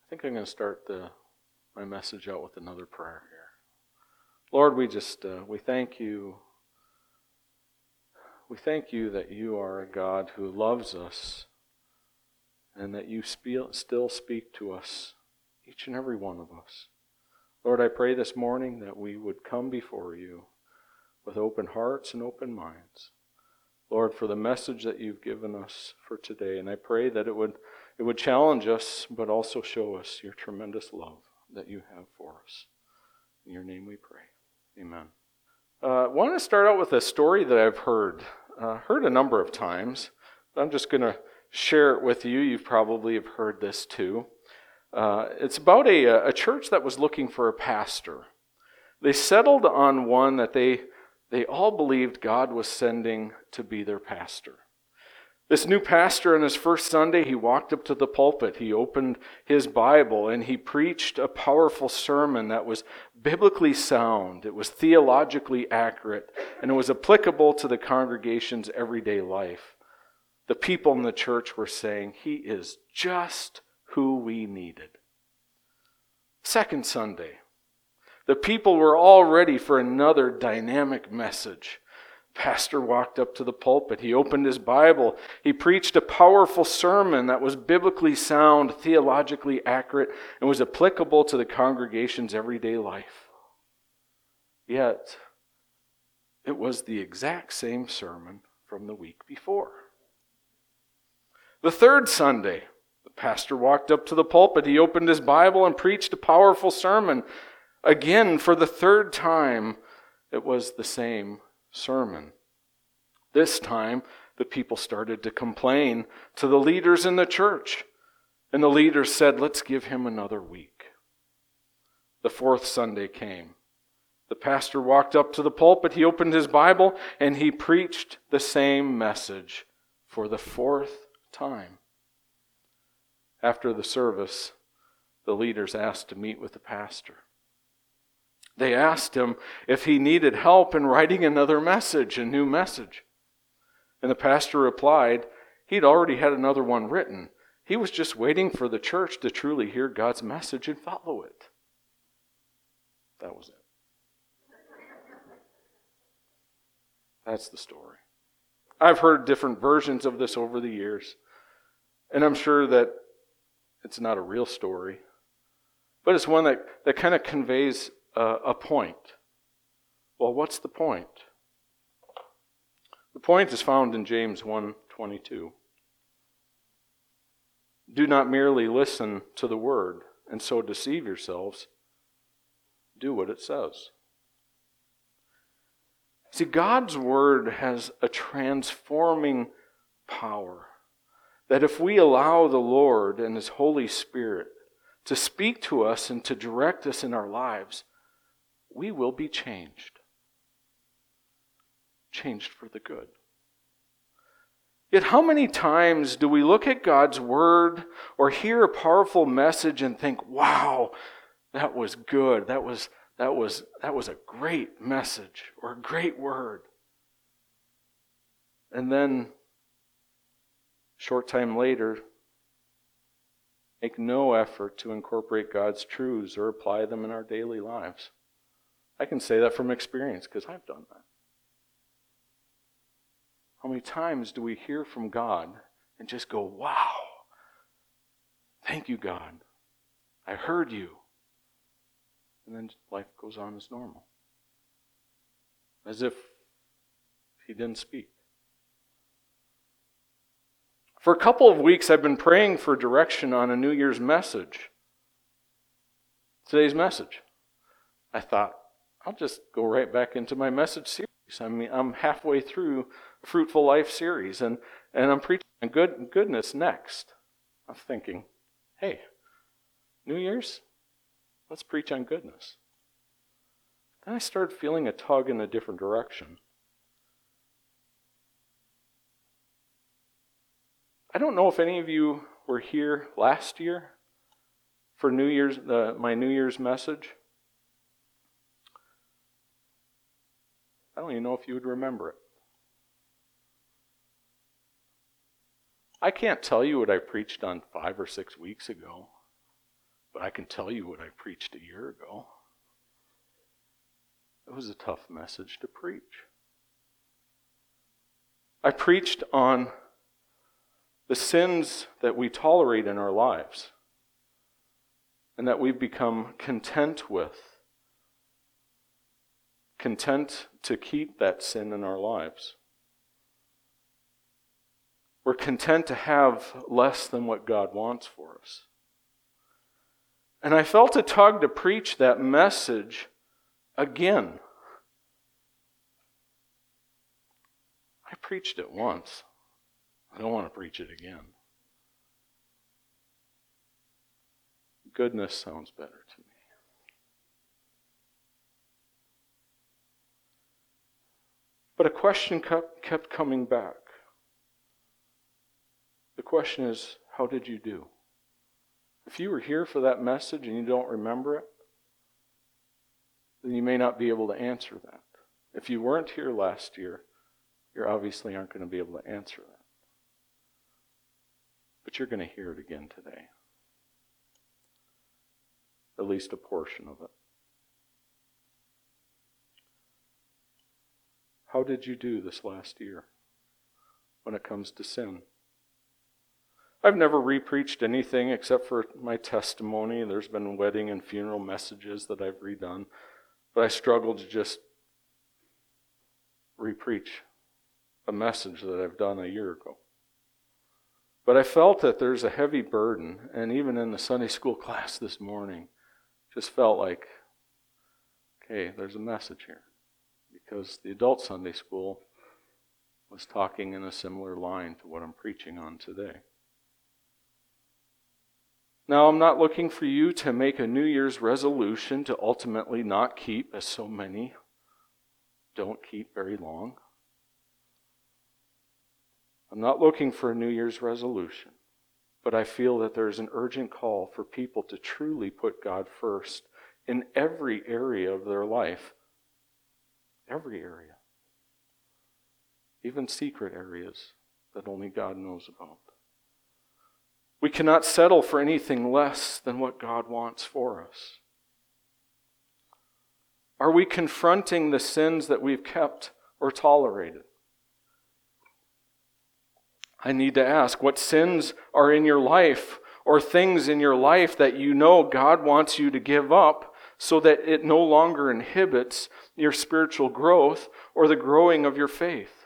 I think I'm going to start my message out with another prayer here. Lord, we thank you. We thank you that you are a God who loves us and that you still speak to us, each and every one of us. Lord, I pray this morning that we would come before you with open hearts and open minds. Lord, for the message that you've given us for today, and I pray that it would challenge us, but also show us your tremendous love that you have for us. In your name we pray. Amen. I want to start out with a story that I've heard a number of times. I'm just going to share it with you. You probably have heard this too. It's about a church that was looking for a pastor. They settled on one that they all believed God was sending to be their pastor. This new pastor, on his first Sunday, he walked up to the pulpit, he opened his Bible, and he preached a powerful sermon that was biblically sound, it was theologically accurate, and it was applicable to the congregation's everyday life. The people in the church were saying, he is just who we needed. Second Sunday, the people were all ready for another dynamic message. Pastor walked up to the pulpit. He opened his Bible. He preached a powerful sermon that was biblically sound, theologically accurate, and was applicable to the congregation's everyday life. Yet, it was the exact same sermon from the week before. The third Sunday, the pastor walked up to the pulpit. He opened his Bible and preached a powerful sermon. Again, for the third time, it was the same sermon. This time, the people started to complain to the leaders in the church. And the leaders said, let's give him another week. The fourth Sunday came. The pastor walked up to the pulpit, he opened his Bible, and he preached the same message for the fourth time. After the service, the leaders asked to meet with the pastor. They asked him if he needed help in writing another message, a new message. And the pastor replied, he'd already had another one written. He was just waiting for the church to truly hear God's message and follow it. That was it. That's the story. I've heard different versions of this over the years, and I'm sure that it's not a real story, but it's one that kind of conveys a point. Well, what's the point? The point is found in James 1:22. Do not merely listen to the word and so deceive yourselves. Do what it says. See, God's word has a transforming power that if we allow the Lord and His Holy Spirit to speak to us and to direct us in our lives, we will be changed. Changed for the good. Yet how many times do we look at God's word or hear a powerful message and think, wow, that was good. That was a great message or a great word. And then, short time later, make no effort to incorporate God's truths or apply them in our daily lives. I can say that from experience because I've done that. How many times do we hear from God and just go, wow, thank you, God. I heard you. And then life goes on as normal. As if He didn't speak. For a couple of weeks, I've been praying for direction on a New Year's message. Today's message. I thought, I'll just go right back into my message series. I'm halfway through a Fruitful Life series, and I'm preaching on goodness next. I'm thinking, hey, New Year's, let's preach on goodness. Then I started feeling a tug in a different direction. I don't know if any of you were here last year for New Year's, my New Year's message. I don't even know if you would remember it. I can't tell you what I preached on 5 or 6 weeks ago. But I can tell you what I preached a year ago. It was a tough message to preach. I preached on the sins that we tolerate in our lives and that we've become content with. Content to keep that sin in our lives. We're content to have less than what God wants for us. And I felt a tug to preach that message again. I preached it once. I don't want to preach it again. Goodness sounds better to me. But a question kept coming back. The question is, how did you do? If you were here for that message and you don't remember it, then you may not be able to answer that. If you weren't here last year, you obviously aren't going to be able to answer that. But you're going to hear it again today. At least a portion of it. How did you do this last year when it comes to sin? I've never re-preached anything except for my testimony. There's been wedding and funeral messages that I've redone. But I struggled to just re-preach a message that I've done a year ago. But I felt that there's a heavy burden, and even in the Sunday school class this morning, just felt like, okay, there's a message here. Because the adult Sunday school was talking in a similar line to what I'm preaching on today. Now, I'm not looking for you to make a New Year's resolution to ultimately not keep, as so many don't keep very long. I'm not looking for a New Year's resolution, but I feel that there's an urgent call for people to truly put God first in every area of their life. Every area. Even secret areas that only God knows about. We cannot settle for anything less than what God wants for us. Are we confronting the sins that we've kept or tolerated? I need to ask, what sins are in your life or things in your life that you know God wants you to give up so that it no longer inhibits your spiritual growth or the growing of your faith?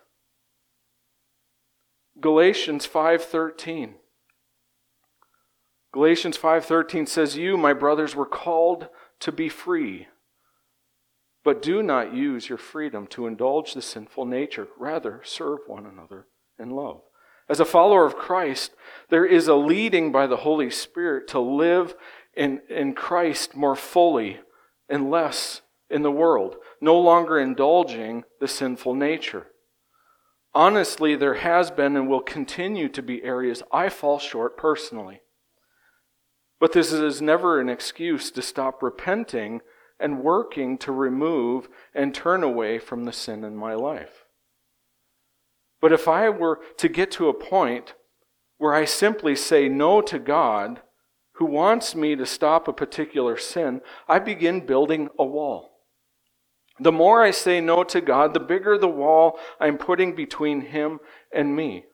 Galatians 5:13. Galatians 5:13 says, "You, my brothers, were called to be free, but do not use your freedom to indulge the sinful nature. Rather, serve one another in love." As a follower of Christ, there is a leading by the Holy Spirit to live in Christ more fully and less in the world, no longer indulging the sinful nature. Honestly, there has been and will continue to be areas I fall short personally. But this is never an excuse to stop repenting and working to remove and turn away from the sin in my life. But if I were to get to a point where I simply say no to God, who wants me to stop a particular sin, I begin building a wall. The more I say no to God, the bigger the wall I'm putting between Him and me.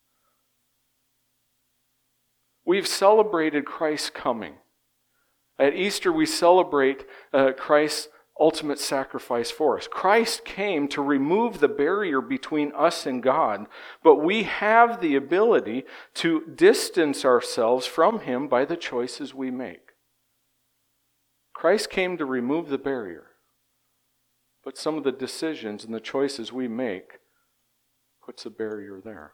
We've celebrated Christ's coming. At Easter, we celebrate Christ's ultimate sacrifice for us. Christ came to remove the barrier between us and God, but we have the ability to distance ourselves from Him by the choices we make. Christ came to remove the barrier, but some of the decisions and the choices we make puts a barrier there.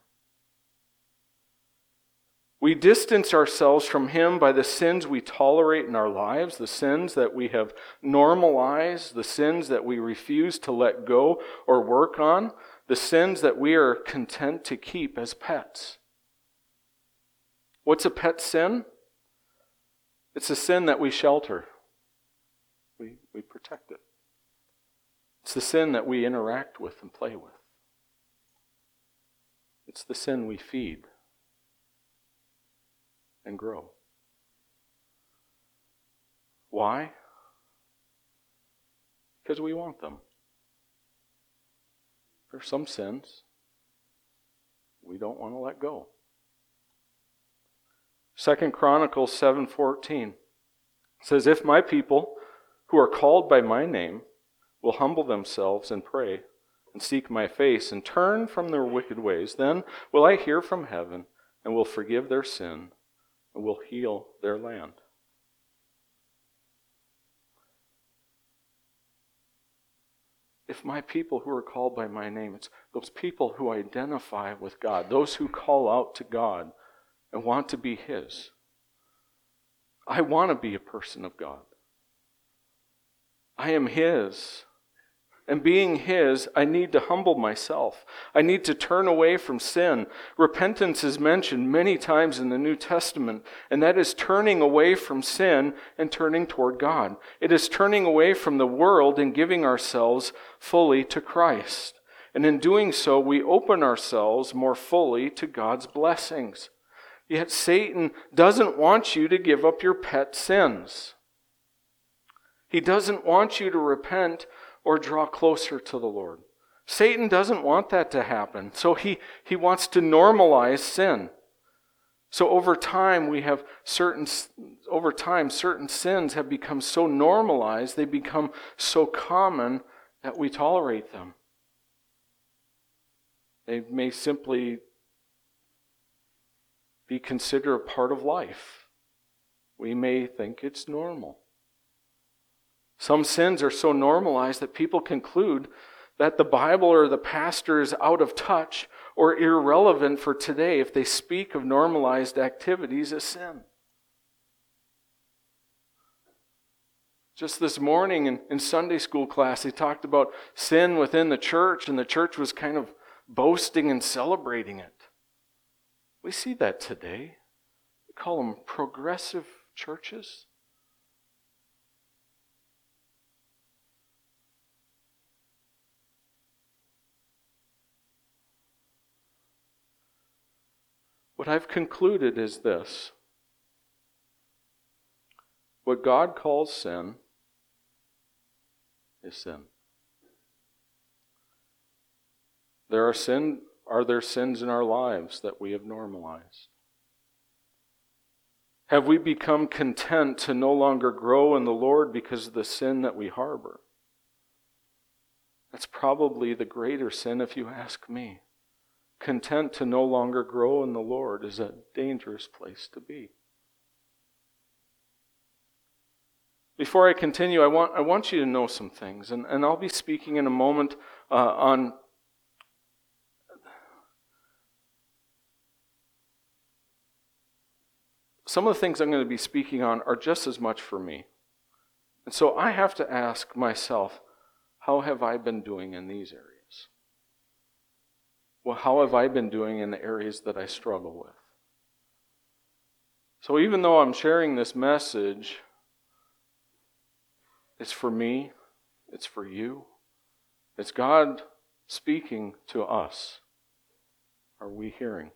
We distance ourselves from Him by the sins we tolerate in our lives, the sins that we have normalized, the sins that we refuse to let go or work on, the sins that we are content to keep as pets. What's a pet sin? It's a sin that we shelter. We protect it. It's the sin that we interact with and play with. It's the sin we feed and grow. Why? Because we want them. There's some sins we don't want to let go. 2 Chronicles 7:14 says, "If my people who are called by my name will humble themselves and pray and seek my face and turn from their wicked ways, then will I hear from heaven and will forgive their sin and will heal their land." If my people who are called by my name, it's those people who identify with God, those who call out to God and want to be His. I want to be a person of God. I am His. And being His, I need to humble myself. I need to turn away from sin. Repentance is mentioned many times in the New Testament, and that is turning away from sin and turning toward God. It is turning away from the world and giving ourselves fully to Christ. And in doing so, we open ourselves more fully to God's blessings. Yet Satan doesn't want you to give up your pet sins. He doesn't want you to repent or draw closer to the Lord. Satan doesn't want that to happen. So he wants to normalize sin. So over time, certain sins have become so normalized, they become so common that we tolerate them. They may simply be considered a part of life. We may think it's normal. Some sins are so normalized that people conclude that the Bible or the pastor is out of touch or irrelevant for today if they speak of normalized activities as sin. Just this morning in Sunday school class, they talked about sin within the church, and the church was kind of boasting and celebrating it. We see that today. We call them progressive churches. What I've concluded is this. What God calls sin is sin. Are there sins in our lives that we have normalized? Have we become content to no longer grow in the Lord because of the sin that we harbor? That's probably the greater sin if you ask me. Content to no longer grow in the Lord is a dangerous place to be. Before I continue, I want you to know some things, and I'll be speaking in a moment on some of the things I'm going to be speaking on are just as much for me. And so I have to ask myself, how have I been doing in these areas? Well, how have I been doing in the areas that I struggle with? So even though I'm sharing this message, it's for me, it's for you, it's God speaking to us. Are we hearing?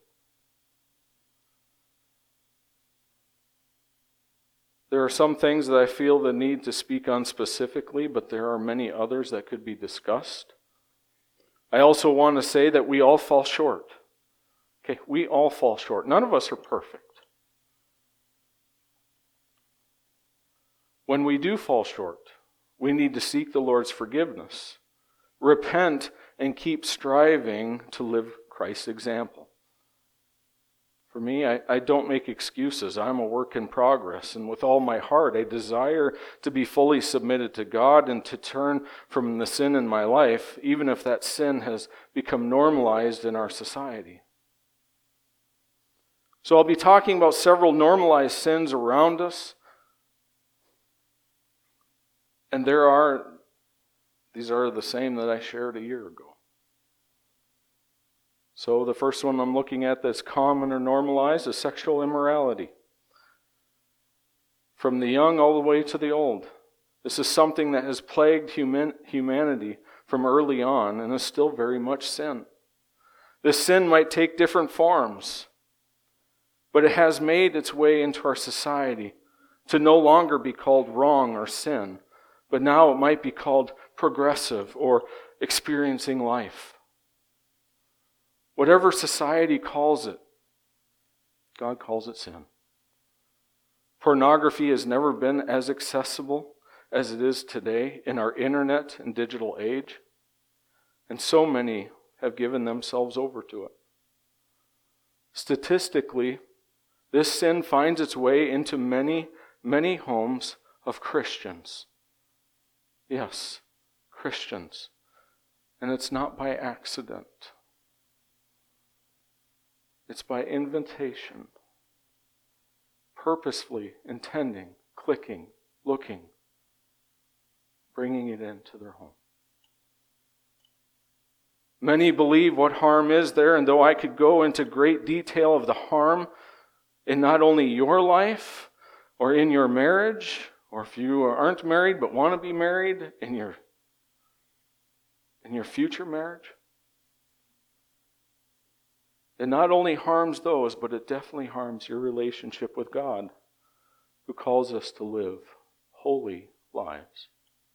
There are some things that I feel the need to speak on specifically, but there are many others that could be discussed. I also want to say that we all fall short. Okay, we all fall short. None of us are perfect. When we do fall short, we need to seek the Lord's forgiveness, repent, and keep striving to live Christ's example. For me, I don't make excuses. I'm a work in progress, and with all my heart, I desire to be fully submitted to God and to turn from the sin in my life, even if that sin has become normalized in our society. So I'll be talking about several normalized sins around us, and these are the same that I shared a year ago. So the first one I'm looking at that's common or normalized is sexual immorality. From the young all the way to the old. This is something that has plagued humanity from early on and is still very much sin. This sin might take different forms, but it has made its way into our society. to no longer be called wrong or sin, but now it might be called progressive or experiencing life. Whatever society calls it, God calls it sin. Pornography has never been as accessible as it is today in our internet and digital age, and so many have given themselves over to it. Statistically, this sin finds its way into many, many homes of Christians. Yes, Christians. And it's not by accident. It's by invitation, purposefully intending, clicking, looking, bringing it into their home. Many believe what harm is there, and though I could go into great detail of the harm in not only your life or in your marriage, or if you aren't married but want to be married, in your future marriage, it not only harms those, but it definitely harms your relationship with God, who calls us to live holy lives.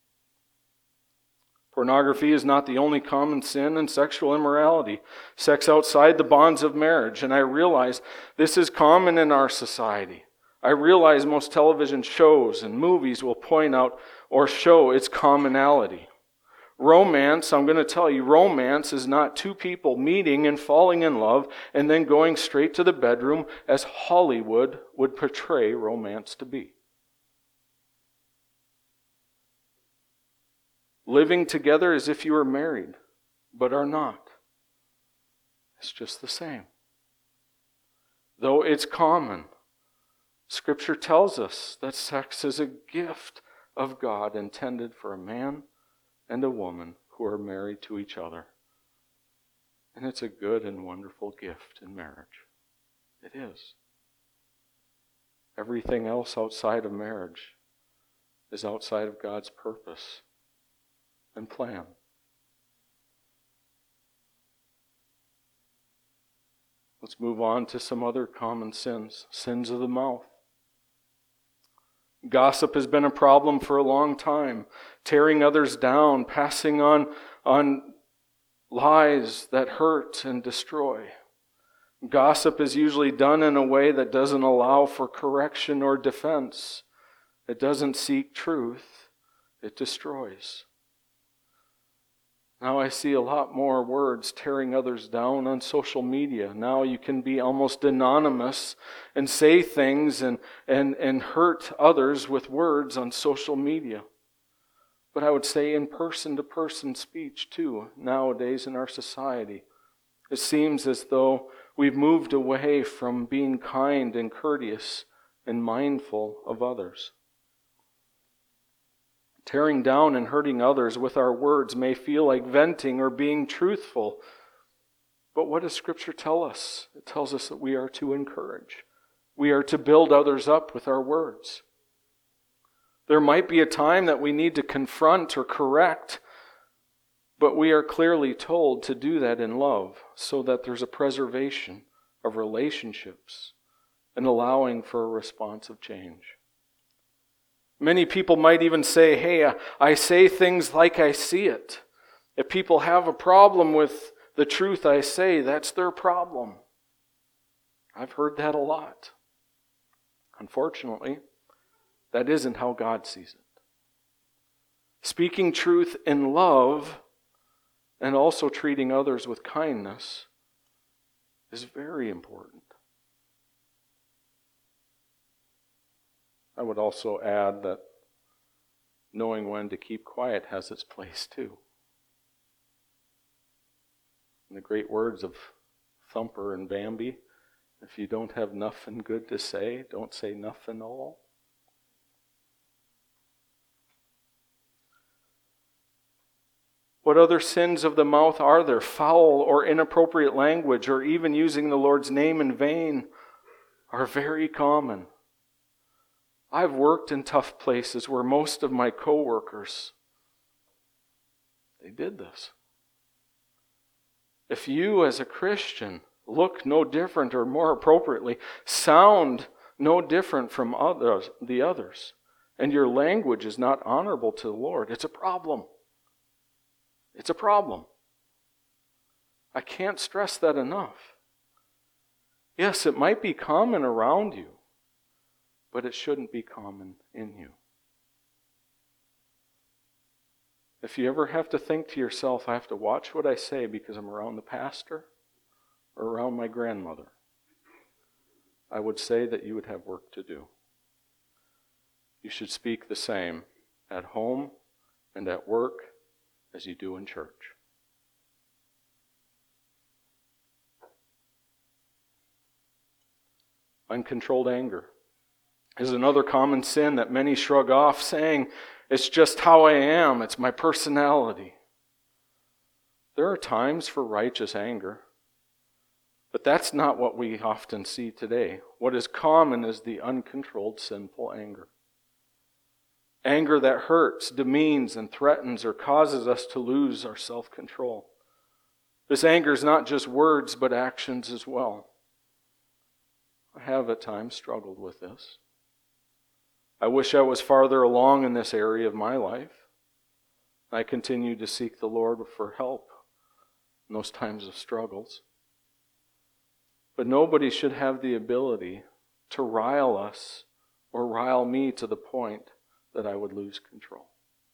Pornography is not the only common sin in sexual immorality, sex outside the bonds of marriage. And I realize this is common in our society. I realize most television shows and movies will point out or show its commonality. Romance, I'm going to tell you, romance is not two people meeting and falling in love and then going straight to the bedroom as Hollywood would portray romance to be. Living together as if you were married, but are not. It's just the same. Though it's common, Scripture tells us that sex is a gift of God intended for a man and a woman who are married to each other. And it's a good and wonderful gift in marriage. It is. Everything else outside of marriage is outside of God's purpose and plan. Let's move on to some other common sins. Sins of the mouth. Gossip has been a problem for a long time. Tearing others down, passing on lies that hurt and destroy. Gossip is usually done in a way that doesn't allow for correction or defense. It doesn't seek truth. It destroys. Now I see a lot more words tearing others down on social media. Now you can be almost anonymous and say things and hurt others with words on social media. But I would say in person-to-person speech too, nowadays in our society. It seems as though we've moved away from being kind and courteous and mindful of others. Tearing down and hurting others with our words may feel like venting or being truthful. But what does Scripture tell us? It tells us that we are to encourage. We are to build others up with our words. There might be a time that we need to confront or correct, but we are clearly told to do that in love so that there's a preservation of relationships and allowing for a responsive change. Many people might even say, hey, I say things like I see it. If people have a problem with the truth I say, that's their problem. I've heard that a lot. Unfortunately, that isn't how God sees it. Speaking truth in love and also treating others with kindness is very important. I would also add that knowing when to keep quiet has its place too. In the great words of Thumper and Bambi, if you don't have nothing good to say, don't say nothing at all. What other sins of the mouth are there? Foul or inappropriate language, or even using the Lord's name in vain, are very common. I've worked in tough places where most of my coworkers, they did this. If you as a Christian look no different or more appropriately, sound no different from the others, and your language is not honorable to the Lord, it's a problem. It's a problem. I can't stress that enough. Yes, it might be common around you, but it shouldn't be common in you. If you ever have to think to yourself, I have to watch what I say because I'm around the pastor or around my grandmother, I would say that you would have work to do. You should speak the same at home and at work as you do in church. Uncontrolled anger is another common sin that many shrug off, saying, it's just how I am, it's my personality. There are times for righteous anger, but that's not what we often see today. What is common is the uncontrolled sinful anger. Anger that hurts, demeans, and threatens or causes us to lose our self-control. This anger is not just words, but actions as well. I have at times struggled with this. I wish I was farther along in this area of my life. I continue to seek the Lord for help in those times of struggles. But nobody should have the ability to rile us or rile me to the point that I would lose control.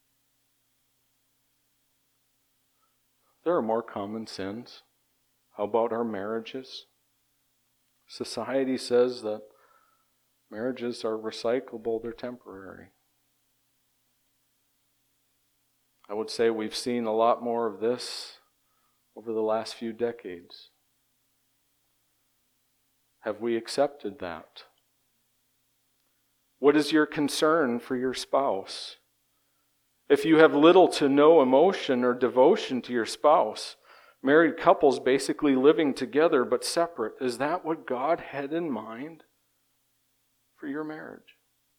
There are more common sins. How about our marriages? Society says that marriages are recyclable, they're temporary. I would say we've seen a lot more of this over the last few decades. Have we accepted that? What is your concern for your spouse? If you have little to no emotion or devotion to your spouse, married couples basically living together but separate, is that what God had in mind for your marriage?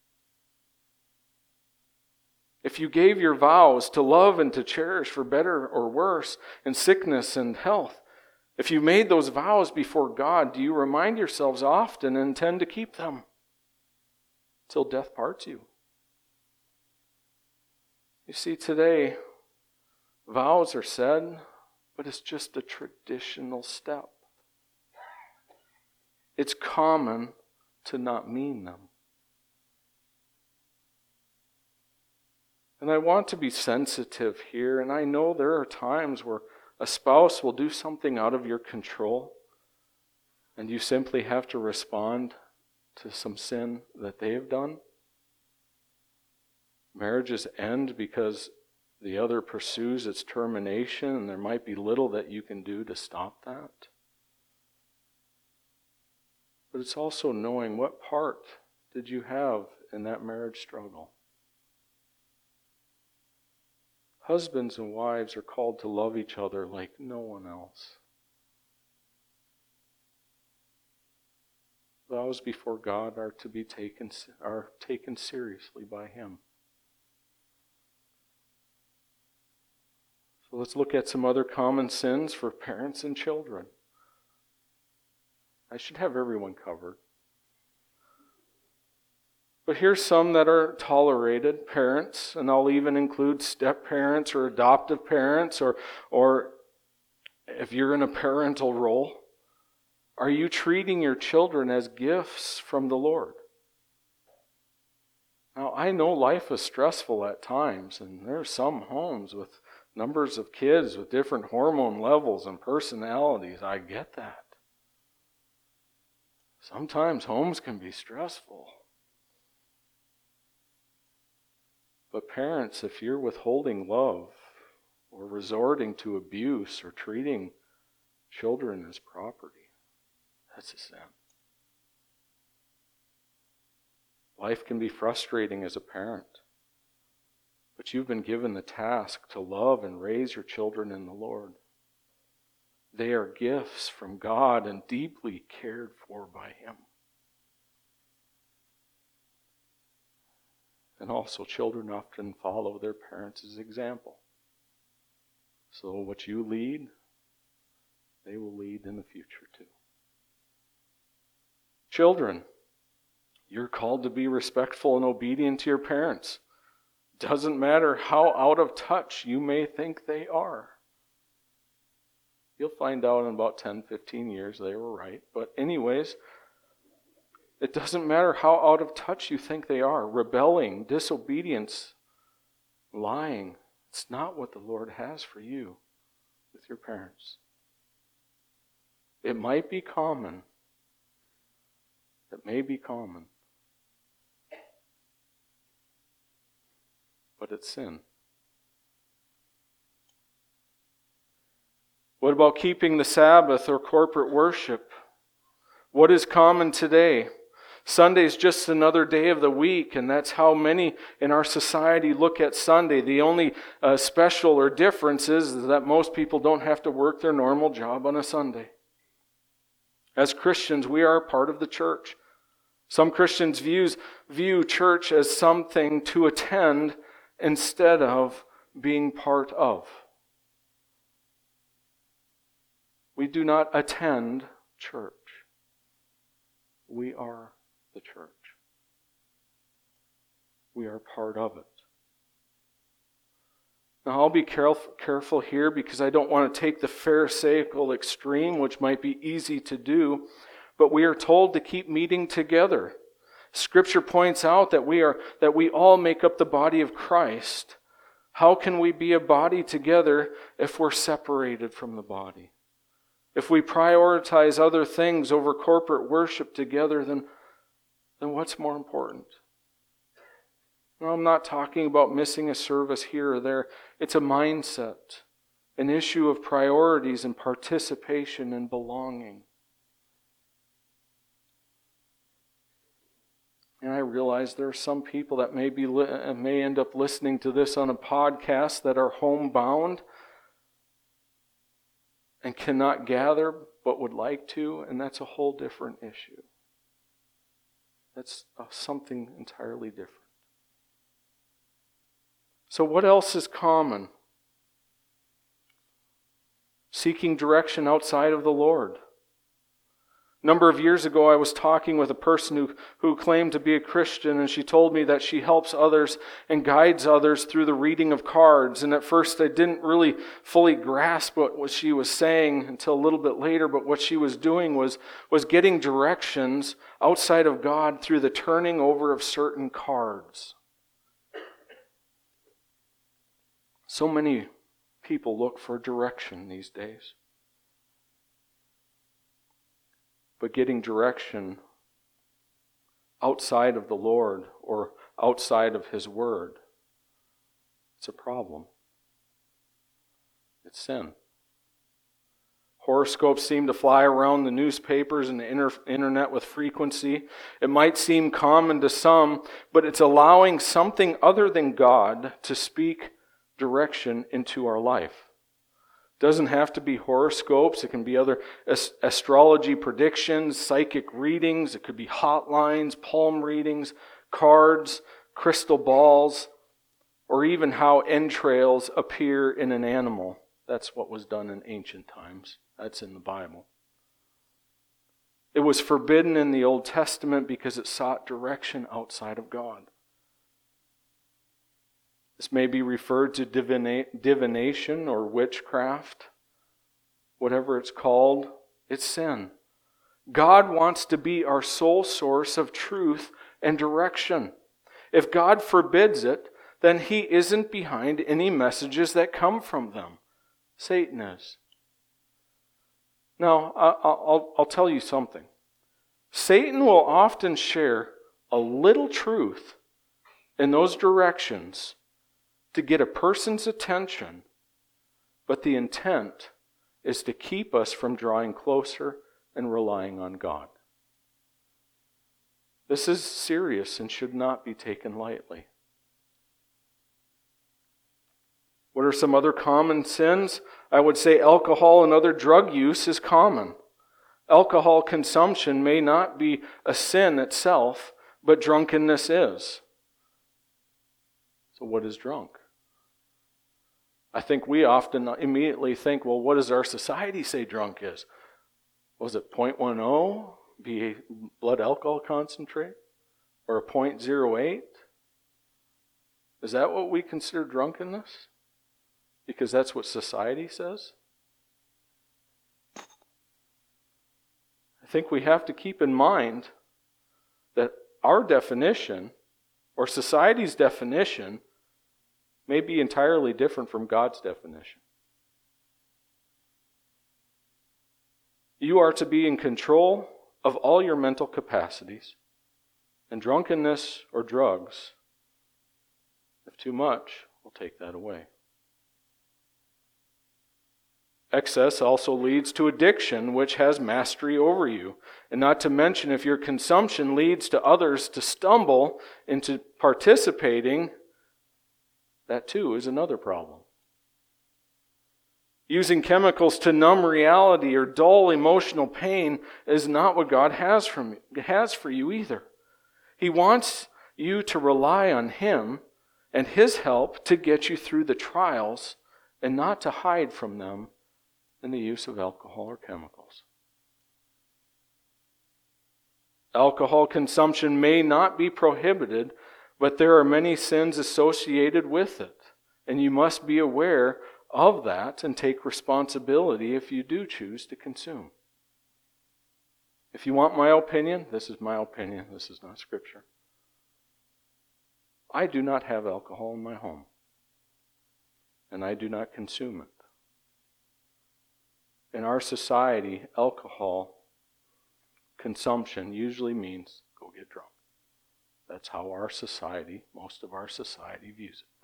If you gave your vows to love and to cherish for better or worse, in sickness and health, if you made those vows before God, do you remind yourselves often and intend to keep them till death parts you? You see, today, vows are said, but it's just a traditional step. It's common to not mean them. And I want to be sensitive here, and I know there are times where a spouse will do something out of your control, and you simply have to respond to some sin that they have done. Marriages end because the other pursues its termination, and there might be little that you can do to stop that. But it's also knowing what part did you have in that marriage struggle. Husbands and wives are called to love each other like no one else. Vows before God are to be taken seriously by Him. So let's look at some other common sins for parents and children. I should have everyone covered. But here's some that are tolerated. Parents, and I'll even include step-parents or adoptive parents, or if you're in a parental role. Are you treating your children as gifts from the Lord? Now, I know life is stressful at times, and there are some homes with numbers of kids with different hormone levels and personalities. I get that. Sometimes homes can be stressful. But parents, if you're withholding love or resorting to abuse or treating children as property, that's a sin. Life can be frustrating as a parent, but you've been given the task to love and raise your children in the Lord. They are gifts from God and deeply cared for by Him. And also, children often follow their parents' example. So what you lead, they will lead in the future too. Children, You're called to be respectful and obedient to your parents. Doesn't matter how out of touch you may think they are. You'll find out in about 10, 15 years they were right. But anyways, it doesn't matter how out of touch you think they are. Rebelling, disobedience, lying. It's not what the Lord has for you with your parents. It might be common. It may be common. But it's sin. What about keeping the Sabbath or corporate worship? What is common today? Sunday's just another day of the week, and that's how many in our society look at Sunday. The only special or difference is that most people don't have to work their normal job on a Sunday. As Christians, we are part of the church. Some Christians view church as something to attend instead of being part of. We do not attend church. We are the church. We are part of it. Now, I'll be careful here because I don't want to take the Pharisaical extreme, which might be easy to do, but we are told to keep meeting together. Scripture points out that we all make up the body of Christ. How can we be a body together if we're separated from the body? If we prioritize other things over corporate worship together, then what's more important? No, I'm not talking about missing a service here or there. It's a mindset, an issue of priorities and participation and belonging. And I realize there are some people that may end up listening to this on a podcast that are homebound and cannot gather but would like to, and that's a whole different issue. That's something entirely different. So what else is common? Seeking direction outside of the Lord. A number of years ago, I was talking with a person who claimed to be a Christian, and she told me that she helps others and guides others through the reading of cards. And at first, I didn't really fully grasp what she was saying until a little bit later, but what she was doing was getting directions outside of God through the turning over of certain cards. So many people look for direction these days. But getting direction outside of the Lord or outside of His Word, it's a problem. It's sin. Horoscopes seem to fly around the newspapers and the internet with frequency. It might seem common to some, but it's allowing something other than God to speak direction into our life. It doesn't have to be horoscopes. It can be other astrology predictions, psychic readings. It could be hotlines, palm readings, cards, crystal balls, or even how entrails appear in an animal. That's what was done in ancient times. That's in the Bible. It was forbidden in the Old Testament because it sought direction outside of God. This may be referred to divination or witchcraft. Whatever it's called, it's sin. God wants to be our sole source of truth and direction. If God forbids it, then He isn't behind any messages that come from them. Satan is. Now, I'll tell you something. Satan will often share a little truth in those directions to get a person's attention, but the intent is to keep us from drawing closer and relying on God. This is serious and should not be taken lightly. What are some other common sins? I would say alcohol and other drug use is common. Alcohol consumption may not be a sin itself, but drunkenness is. So what is drunk? I think we often immediately think, well, what does our society say drunk is? Was it 0.10 be blood alcohol concentrate? or a .08? Is that what we consider drunkenness? Because that's what society says? I think we have to keep in mind that our definition, or society's definition, may be entirely different from God's definition. You are to be in control of all your mental capacities, and drunkenness or drugs, if too much, will take that away. Excess also leads to addiction, which has mastery over you. And not to mention, if your consumption leads to others to stumble into participating, that too is another problem. Using chemicals to numb reality or dull emotional pain is not what God has for you either. He wants you to rely on Him and His help to get you through the trials and not to hide from them in the use of alcohol or chemicals. Alcohol consumption may not be prohibited, but there are many sins associated with it, and you must be aware of that and take responsibility if you do choose to consume. If you want my opinion, this is my opinion, this is not Scripture. I do not have alcohol in my home, and I do not consume it. In our society, alcohol consumption usually means go get drunk. That's how our society, most of our society, views it.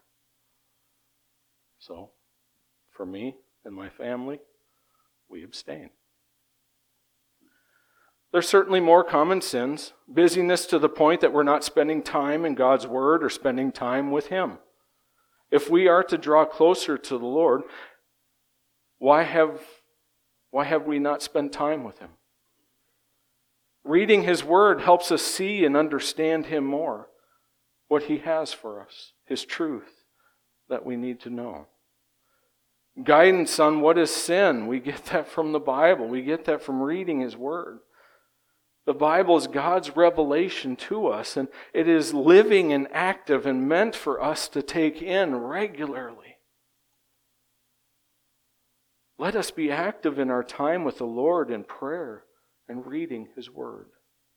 So, for me and my family, we abstain. There's certainly more common sins. Busyness to the point that we're not spending time in God's Word or spending time with Him. If we are to draw closer to the Lord, why have we not spent time with Him? Reading His Word helps us see and understand Him more, what He has for us, His truth that we need to know. Guidance on what is sin, we get that from the Bible. We get that from reading His Word. The Bible is God's revelation to us, and it is living and active and meant for us to take in regularly. Let us be active in our time with the Lord in prayer and reading His Word.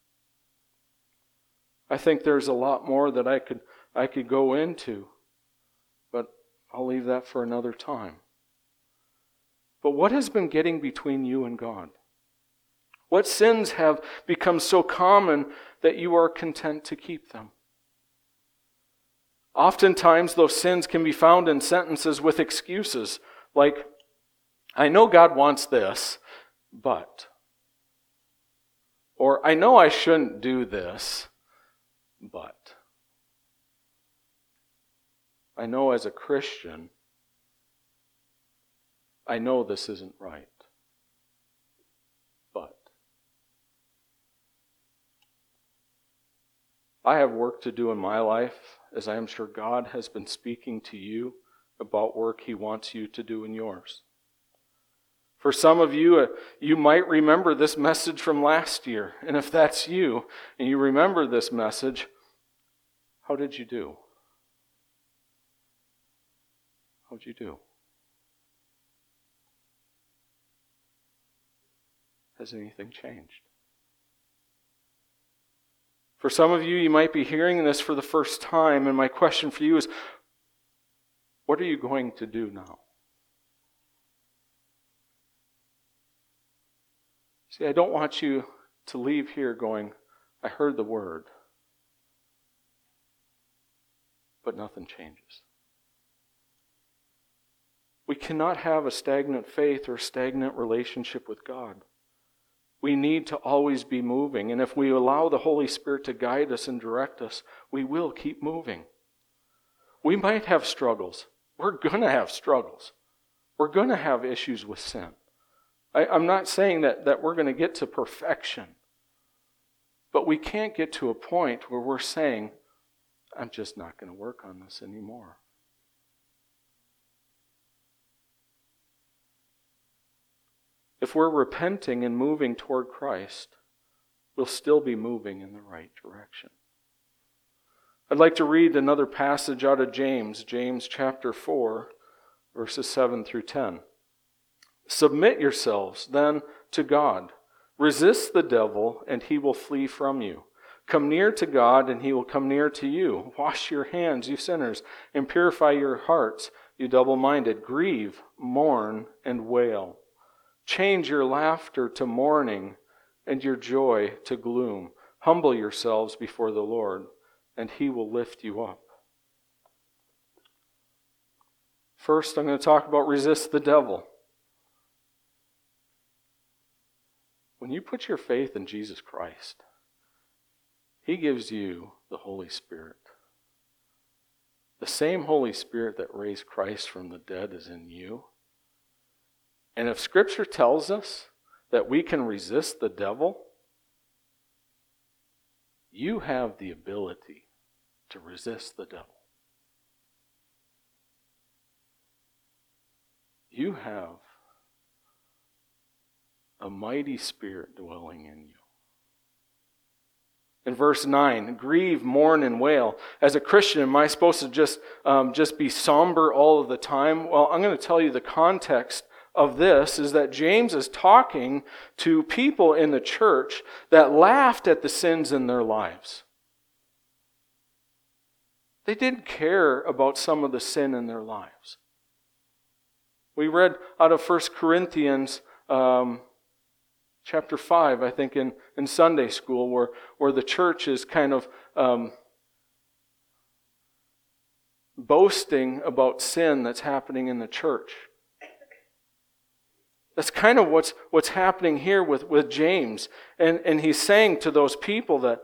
I think there's a lot more that I could go into, but I'll leave that for another time. But what has been getting between you and God? What sins have become so common that you are content to keep them? Oftentimes, those sins can be found in sentences with excuses, like, I know God wants this, but. Or, I know I shouldn't do this, but. I know as a Christian, I know this isn't right, but. I have work to do in my life, as I am sure God has been speaking to you about work He wants you to do in yours. For some of you, you might remember this message from last year. And if that's you, and you remember this message, how did you do? How'd you do? Has anything changed? For some of you, you might be hearing this for the first time, and my question for you is, what are you going to do now? See, I don't want you to leave here going, I heard the word, but nothing changes. We cannot have a stagnant faith or a stagnant relationship with God. We need to always be moving, and if we allow the Holy Spirit to guide us and direct us, we will keep moving. We might have struggles. We're going to have struggles. We're going to have issues with sin. I'm not saying that we're going to get to perfection, but we can't get to a point where we're saying, I'm just not going to work on this anymore. If we're repenting and moving toward Christ, we'll still be moving in the right direction. I'd like to read another passage out of James, James chapter 4, verses 7 through 10. Submit yourselves then to God. Resist the devil, and he will flee from you. Come near to God, and he will come near to you. Wash your hands, you sinners, and purify your hearts, you double-minded. Grieve, mourn, and wail. Change your laughter to mourning, and your joy to gloom. Humble yourselves before the Lord, and he will lift you up. First, I'm going to talk about resist the devil. When you put your faith in Jesus Christ, he gives you the Holy Spirit. The same Holy Spirit that raised Christ from the dead is in you. And if Scripture tells us that we can resist the devil, you have the ability to resist the devil. You have a mighty spirit dwelling in you. In verse 9, grieve, mourn, and wail. As a Christian, am I supposed to just be somber all of the time? Well, I'm going to tell you the context of this is that James is talking to people in the church that laughed at the sins in their lives. They didn't care about some of the sin in their lives. We read out of 1 Corinthians chapter 5, I think, in Sunday school, where the church is kind of boasting about sin that's happening in the church. That's kind of what's happening here with James. And he's saying to those people that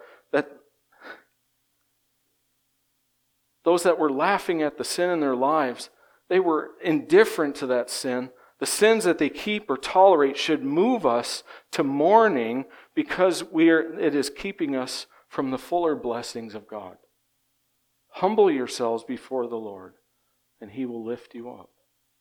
those that were laughing at the sin in their lives, they were indifferent to that sin. The sins that they keep or tolerate should move us to mourning because it is keeping us from the fuller blessings of God. Humble yourselves before the Lord, and he will lift you up.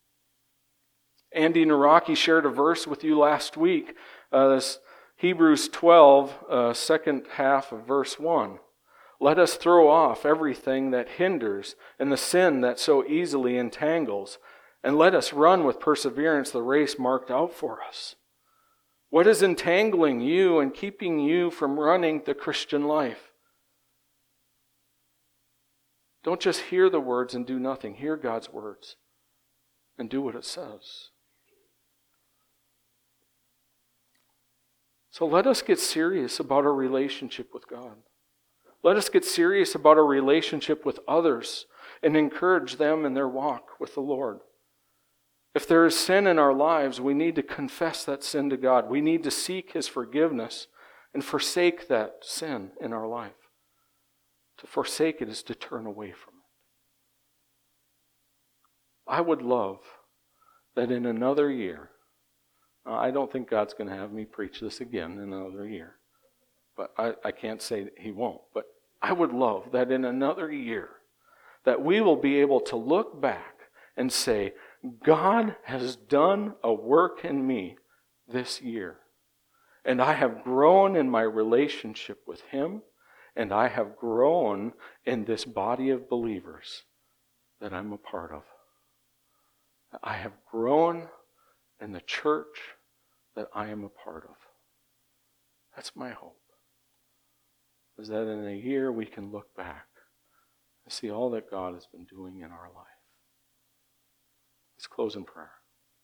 Andy Naraki shared a verse with you last week. This Hebrews 12, second half of verse 1. Let us throw off everything that hinders and the sin that so easily entangles, and let us run with perseverance the race marked out for us. What is entangling you and keeping you from running the Christian life? Don't just hear the words and do nothing. Hear God's words and do what it says. So let us get serious about our relationship with God. Let us get serious about our relationship with others and encourage them in their walk with the Lord. If there is sin in our lives, we need to confess that sin to God. We need to seek his forgiveness and forsake that sin in our life. To forsake it is to turn away from it. I would love that in another year, I don't think God's going to have me preach this again in another year. But I can't say he won't. But I would love that in another year that we will be able to look back and say, God has done a work in me this year. And I have grown in my relationship with him. And I have grown in this body of believers that I'm a part of. I have grown in the church that I am a part of. That's my hope. Is that in a year we can look back and see all that God has been doing in our life. Let's close in prayer.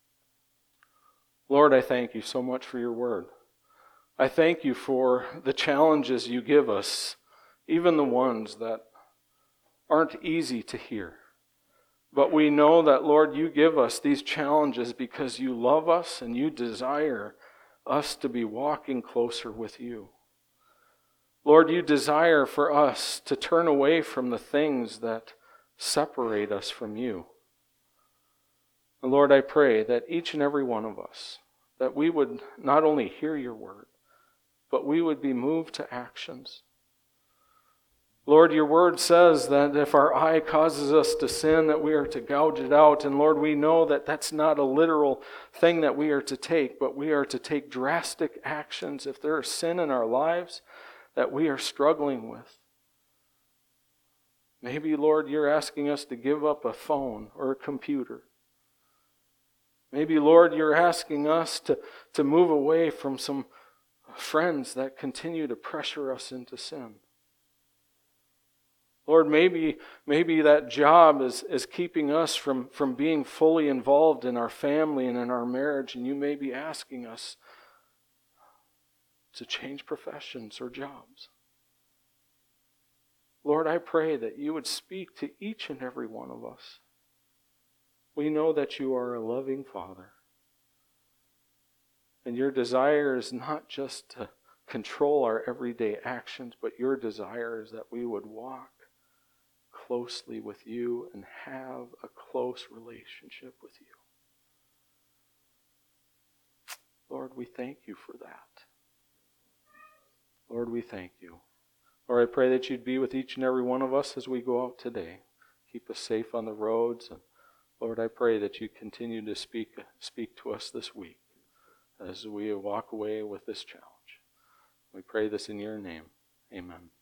Lord, I thank you so much for your word. I thank you for the challenges you give us, even the ones that aren't easy to hear. But we know that, Lord, you give us these challenges because you love us and you desire us to be walking closer with you. Lord, you desire for us to turn away from the things that separate us from you. And Lord, I pray that each and every one of us, that we would not only hear your word, but we would be moved to actions. Lord, your word says that if our eye causes us to sin, that we are to gouge it out. And Lord, we know that that's not a literal thing that we are to take, but we are to take drastic actions if there is sin in our lives that we are struggling with. Maybe, Lord, you're asking us to give up a phone or a computer. Maybe, Lord, you're asking us to move away from some friends that continue to pressure us into sin. Lord, maybe that job is keeping us from being fully involved in our family and in our marriage, and you may be asking us to change professions or jobs. Lord, I pray that you would speak to each and every one of us. We know that you are a loving Father. And your desire is not just to control our everyday actions, but your desire is that we would walk closely with you and have a close relationship with you. Lord, we thank you for that. Lord, we thank you. Lord, I pray that you'd be with each and every one of us as we go out today. Keep us safe on the roads. And Lord, I pray that you continue to speak to us this week as we walk away with this challenge. We pray this in your name. Amen.